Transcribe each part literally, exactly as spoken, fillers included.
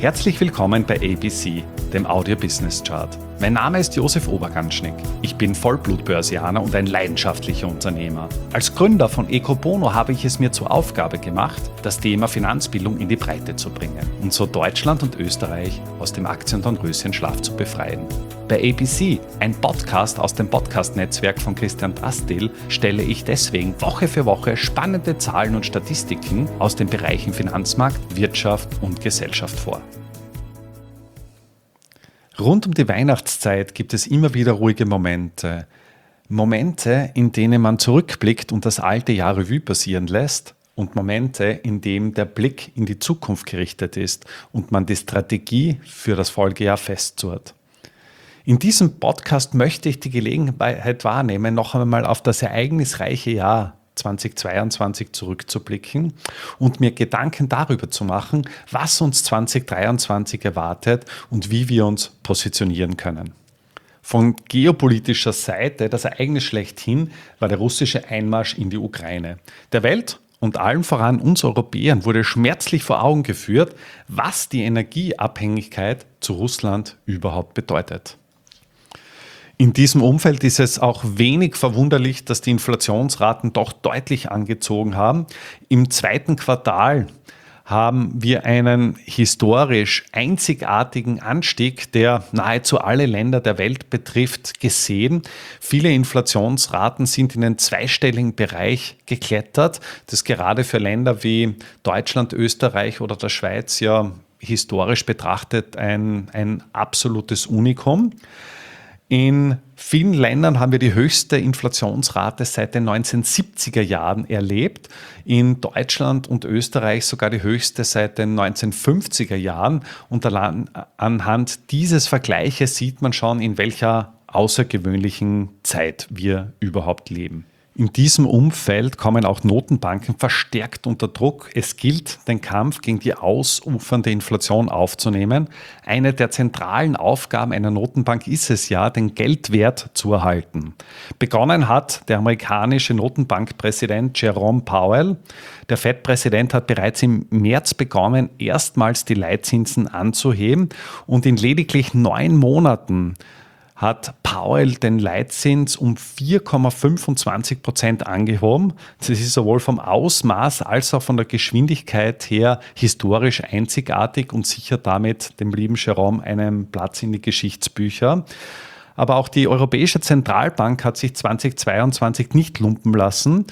Herzlich willkommen bei A B C, dem Audio Business Chart. Mein Name ist Josef Oberganschnick. Ich bin Vollblut-Börsianer und ein leidenschaftlicher Unternehmer. Als Gründer von Ecobono habe ich es mir zur Aufgabe gemacht, das Thema Finanzbildung in die Breite zu bringen und so Deutschland und Österreich aus dem Aktiendornröschenschlaf zu befreien. Bei A B C, ein Podcast aus dem Podcast-Netzwerk von Christian Drastil, stelle ich deswegen Woche für Woche spannende Zahlen und Statistiken aus den Bereichen Finanzmarkt, Wirtschaft und Gesellschaft vor. Rund um die Weihnachtszeit gibt es immer wieder ruhige Momente. Momente, in denen man zurückblickt und das alte Jahr Revue passieren lässt und Momente, in denen der Blick in die Zukunft gerichtet ist und man die Strategie für das Folgejahr festzurrt. In diesem Podcast möchte ich die Gelegenheit wahrnehmen, noch einmal auf das ereignisreiche Jahr zweitausendzweiundzwanzig zurückzublicken und mir Gedanken darüber zu machen, was uns zweitausenddreiundzwanzig erwartet und wie wir uns positionieren können. Von geopolitischer Seite das Ereignis schlechthin war der russische Einmarsch in die Ukraine. Der Welt und allen voran uns Europäern wurde schmerzlich vor Augen geführt, was die Energieabhängigkeit zu Russland überhaupt bedeutet. In diesem Umfeld ist es auch wenig verwunderlich, dass die Inflationsraten doch deutlich angezogen haben. Im zweiten Quartal haben wir einen historisch einzigartigen Anstieg, der nahezu alle Länder der Welt betrifft, gesehen. Viele Inflationsraten sind in den zweistelligen Bereich geklettert. Das ist gerade für Länder wie Deutschland, Österreich oder der Schweiz ja historisch betrachtet ein, ein absolutes Unikum. In vielen Ländern haben wir die höchste Inflationsrate seit den neunzehnhundertsiebziger Jahren erlebt. In Deutschland und Österreich sogar die höchste seit den neunzehnhundertfünfziger Jahren. Und anhand dieses Vergleiches sieht man schon, in welcher außergewöhnlichen Zeit wir überhaupt leben. In diesem Umfeld kommen auch Notenbanken verstärkt unter Druck. Es gilt, den Kampf gegen die ausufernde Inflation aufzunehmen. Eine der zentralen Aufgaben einer Notenbank ist es ja, den Geldwert zu erhalten. Begonnen hat der amerikanische Notenbankpräsident Jerome Powell. Der Fed-Präsident hat bereits im März begonnen, erstmals die Leitzinsen anzuheben und in lediglich neun Monaten hat Powell den Leitzins um vier Komma fünfundzwanzig Prozent angehoben. Das ist sowohl vom Ausmaß als auch von der Geschwindigkeit her historisch einzigartig und sichert damit dem lieben Jerome einen Platz in die Geschichtsbücher. Aber auch die Europäische Zentralbank hat sich zweitausendzweiundzwanzig nicht lumpen lassen.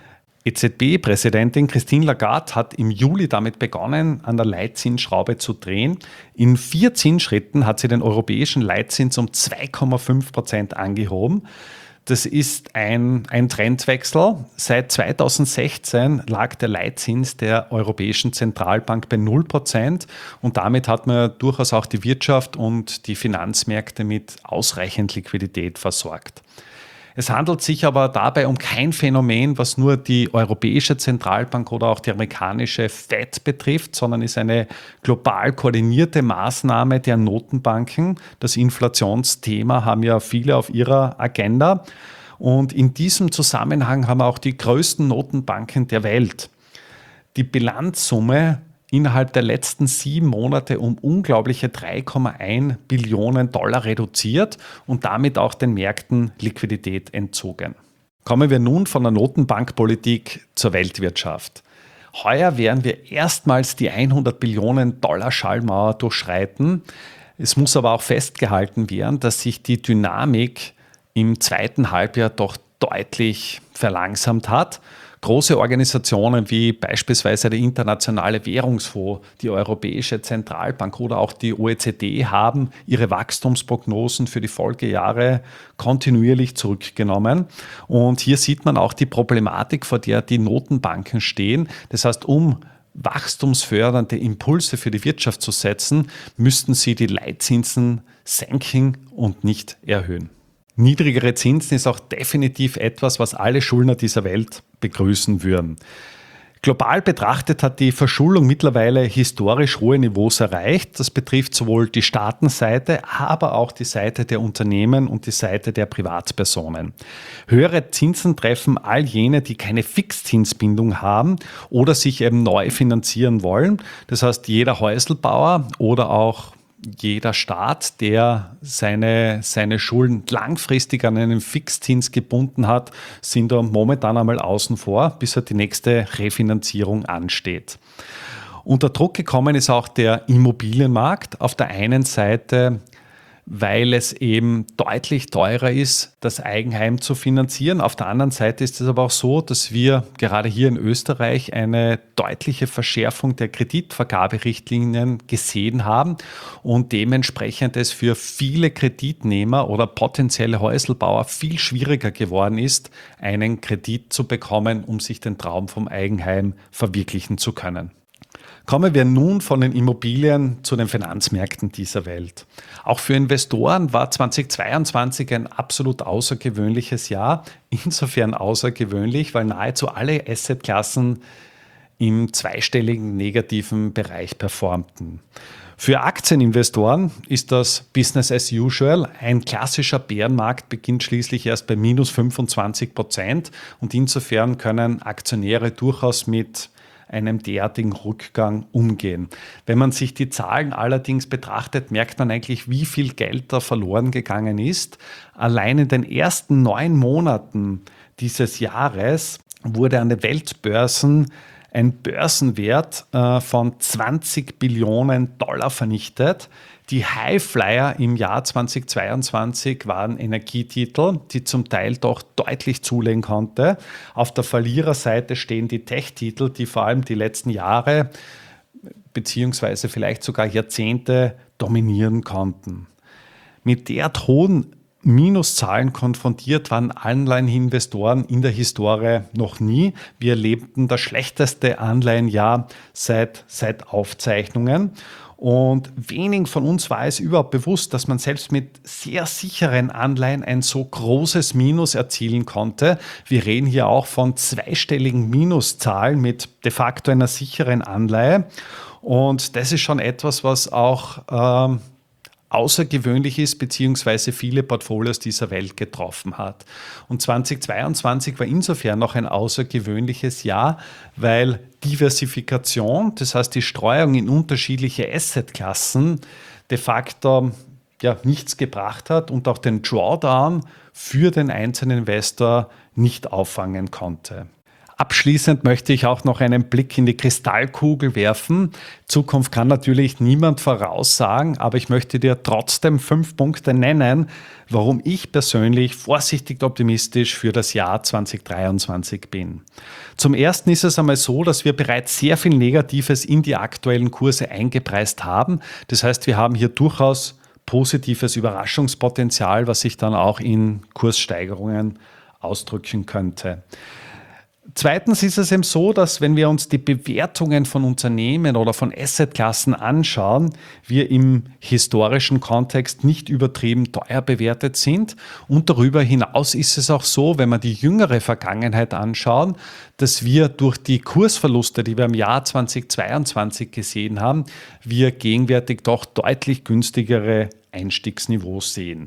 E Z B-Präsidentin Christine Lagarde hat im Juli damit begonnen, an der Leitzinsschraube zu drehen. In vier Zinsschritten hat sie den europäischen Leitzins um zwei Komma fünf Prozent angehoben. Das ist ein, ein Trendwechsel. Seit zweitausendsechzehn lag der Leitzins der Europäischen Zentralbank bei null Prozent und damit hat man durchaus auch die Wirtschaft und die Finanzmärkte mit ausreichend Liquidität versorgt. Es handelt sich aber dabei um kein Phänomen, was nur die Europäische Zentralbank oder auch die amerikanische Fed betrifft, sondern ist eine global koordinierte Maßnahme der Notenbanken. Das Inflationsthema haben ja viele auf ihrer Agenda. Und in diesem Zusammenhang haben auch die größten Notenbanken der Welt die Bilanzsumme innerhalb der letzten sieben Monate um unglaubliche drei Komma eins Billionen Dollar reduziert und damit auch den Märkten Liquidität entzogen. Kommen wir nun von der Notenbankpolitik zur Weltwirtschaft. Heuer werden wir erstmals die hundert Billionen Dollar Schallmauer durchschreiten. Es muss aber auch festgehalten werden, dass sich die Dynamik im zweiten Halbjahr doch deutlich verlangsamt hat. Große Organisationen wie beispielsweise der Internationale Währungsfonds, die Europäische Zentralbank oder auch die O E C D haben ihre Wachstumsprognosen für die Folgejahre kontinuierlich zurückgenommen. Und hier sieht man auch die Problematik, vor der die Notenbanken stehen. Das heißt, um wachstumsfördernde Impulse für die Wirtschaft zu setzen, müssten sie die Leitzinsen senken und nicht erhöhen. Niedrigere Zinsen ist auch definitiv etwas, was alle Schuldner dieser Welt begrüßen würden. Global betrachtet hat die Verschuldung mittlerweile historisch hohe Niveaus erreicht. Das betrifft sowohl die Staatenseite, aber auch die Seite der Unternehmen und die Seite der Privatpersonen. Höhere Zinsen treffen all jene, die keine Fixzinsbindung haben oder sich eben neu finanzieren wollen. Das heißt, jeder Häuselbauer oder auch jeder Staat, der seine, seine Schulden langfristig an einen Fixzins gebunden hat, sind da momentan einmal außen vor, bis halt die nächste Refinanzierung ansteht. Unter Druck gekommen ist auch der Immobilienmarkt. Auf der einen Seite, weil es eben deutlich teurer ist, das Eigenheim zu finanzieren. Auf der anderen Seite ist es aber auch so, dass wir gerade hier in Österreich eine deutliche Verschärfung der Kreditvergaberichtlinien gesehen haben und dementsprechend es für viele Kreditnehmer oder potenzielle Häuselbauer viel schwieriger geworden ist, einen Kredit zu bekommen, um sich den Traum vom Eigenheim verwirklichen zu können. Kommen wir nun von den Immobilien zu den Finanzmärkten dieser Welt. Auch für Investoren war zweitausendzweiundzwanzig ein absolut außergewöhnliches Jahr. Insofern außergewöhnlich, weil nahezu alle Assetklassen im zweistelligen negativen Bereich performten. Für Aktieninvestoren ist das Business as usual. Ein klassischer Bärenmarkt beginnt schließlich erst bei minus fünfundzwanzig Prozent und insofern können Aktionäre durchaus mit einem derartigen Rückgang umgehen. Wenn man sich die Zahlen allerdings betrachtet, merkt man eigentlich, wie viel Geld da verloren gegangen ist. Allein in den ersten neun Monaten dieses Jahres wurde an den Weltbörsen ein Börsenwert äh, von zwanzig Billionen Dollar vernichtet. Die Highflyer im Jahr zweitausendzweiundzwanzig waren Energietitel, die zum Teil doch deutlich zulegen konnte. Auf der Verliererseite stehen die Tech-Titel, die vor allem die letzten Jahre beziehungsweise vielleicht sogar Jahrzehnte dominieren konnten. Mit derart hohen Minuszahlen konfrontiert waren Anleiheninvestoren in der Historie noch nie. Wir erlebten das schlechteste Anleihenjahr seit, seit Aufzeichnungen. Und wenigen von uns war es überhaupt bewusst, dass man selbst mit sehr sicheren Anleihen ein so großes Minus erzielen konnte. Wir reden hier auch von zweistelligen Minuszahlen mit de facto einer sicheren Anleihe. Und das ist schon etwas, was auch ähm, außergewöhnlich ist, beziehungsweise viele Portfolios dieser Welt getroffen hat. Und zweitausendzweiundzwanzig war insofern noch ein außergewöhnliches Jahr, weil Diversifikation, das heißt die Streuung in unterschiedliche Assetklassen, de facto ja, nichts gebracht hat und auch den Drawdown für den einzelnen Investor nicht auffangen konnte. Abschließend möchte ich auch noch einen Blick in die Kristallkugel werfen. Zukunft kann natürlich niemand voraussagen, aber ich möchte dir trotzdem fünf Punkte nennen, warum ich persönlich vorsichtig optimistisch für das Jahr zweitausenddreiundzwanzig bin. Zum Ersten ist es einmal so, dass wir bereits sehr viel Negatives in die aktuellen Kurse eingepreist haben. Das heißt, wir haben hier durchaus positives Überraschungspotenzial, was sich dann auch in Kurssteigerungen ausdrücken könnte. Zweitens ist es eben so, dass wenn wir uns die Bewertungen von Unternehmen oder von Assetklassen anschauen, wir im historischen Kontext nicht übertrieben teuer bewertet sind. Und darüber hinaus ist es auch so, wenn wir die jüngere Vergangenheit anschauen, dass wir durch die Kursverluste, die wir im Jahr zweitausendzweiundzwanzig gesehen haben, wir gegenwärtig doch deutlich günstigere Einstiegsniveaus sehen.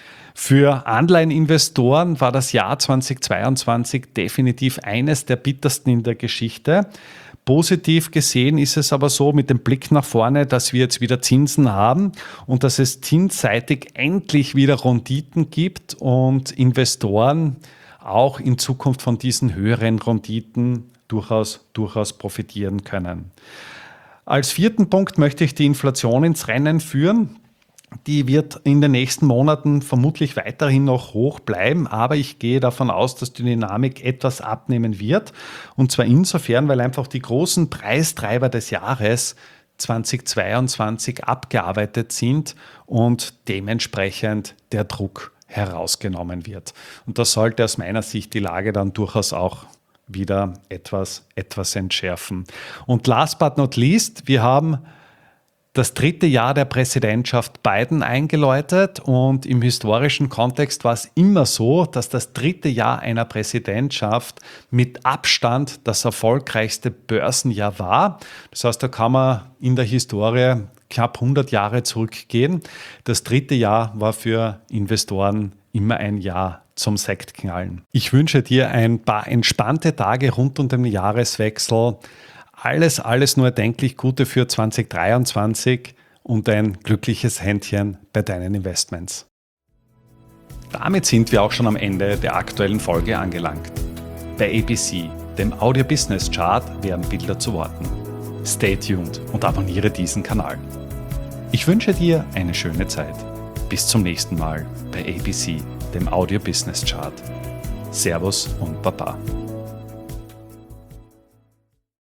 Für Anleiheninvestoren war das Jahr zweitausendzweiundzwanzig definitiv eines der bittersten in der Geschichte. Positiv gesehen ist es aber so mit dem Blick nach vorne, dass wir jetzt wieder Zinsen haben und dass es zinsseitig endlich wieder Renditen gibt und Investoren auch in Zukunft von diesen höheren Renditen durchaus, durchaus profitieren können. Als vierten Punkt möchte ich die Inflation ins Rennen führen. Die wird in den nächsten Monaten vermutlich weiterhin noch hoch bleiben, aber ich gehe davon aus, dass die Dynamik etwas abnehmen wird. Und zwar insofern, weil einfach die großen Preistreiber des Jahres zweitausendzweiundzwanzig abgearbeitet sind und dementsprechend der Druck herausgenommen wird. Und das sollte aus meiner Sicht die Lage dann durchaus auch wieder etwas, etwas entschärfen. Und last but not least, wir haben das dritte Jahr der Präsidentschaft Biden eingeläutet und im historischen Kontext war es immer so, dass das dritte Jahr einer Präsidentschaft mit Abstand das erfolgreichste Börsenjahr war. Das heißt, da kann man in der Historie knapp hundert Jahre zurückgehen. Das dritte Jahr war für Investoren immer ein Jahr zum Sektknallen. Ich wünsche dir ein paar entspannte Tage rund um den Jahreswechsel. Alles, alles nur erdenklich Gute für zwanzig dreiundzwanzig und ein glückliches Händchen bei deinen Investments. Damit sind wir auch schon am Ende der aktuellen Folge angelangt. Bei A B C, dem Audio Business Chart, werden Bilder zu Worten. Stay tuned und abonniere diesen Kanal. Ich wünsche dir eine schöne Zeit. Bis zum nächsten Mal bei A B C, dem Audio Business Chart. Servus und Baba.